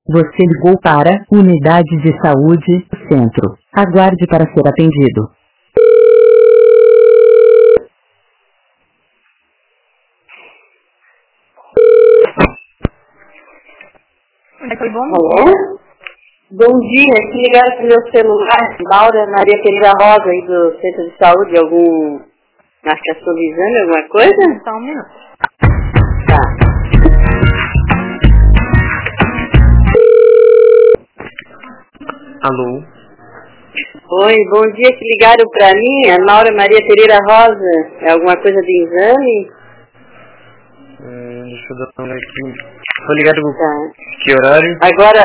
Você ligou para Unidade de Saúde, Centro. Aguarde para ser atendido. Alô? Bom dia, aqui ligaram pro meu celular, Laura Maria Pereira Rosa, aí do Centro de Saúde, algum marcação de exame, alguma coisa? Só um minuto. Tá. Alô? Oi, bom dia, que ligaram pra mim, a Laura Maria Pereira Rosa, é alguma coisa de exame? Deixa eu dar uma olhada aqui. Foi ligado com Tá. que horário? Agora,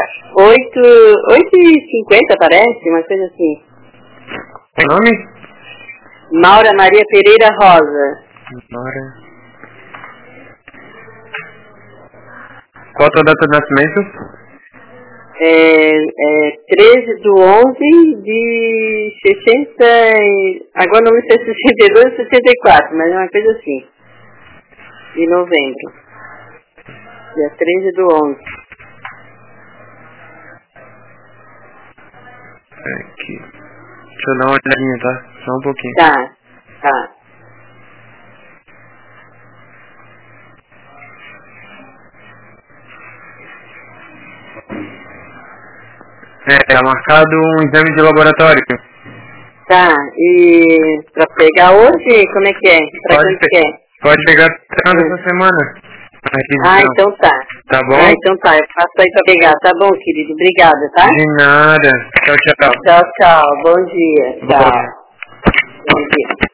8h50 parece, uma coisa assim. Qual o nome? Laura Maria Pereira Rosa. Laura. Qual a tua data de nascimento? 13/11 de 60... Agora não me sei se 62 ou 64, mas é uma coisa assim. De novembro. Dia 13/11. Aqui. Deixa eu dar uma olhadinha, tá? Só um pouquinho. Tá, tá. Tá marcado um exame de laboratório. Tá, e pra pegar hoje, como é que é? Pra Pode quando que é? Pode pegar essa semana. Ah, então tá. Tá bom? Ah, então tá, eu faço aí pra pegar. Tá bom, querido, obrigada, tá? De nada. Tchau, tchau. Tchau, tchau, bom dia. Bom Tchau. dia. Bom dia.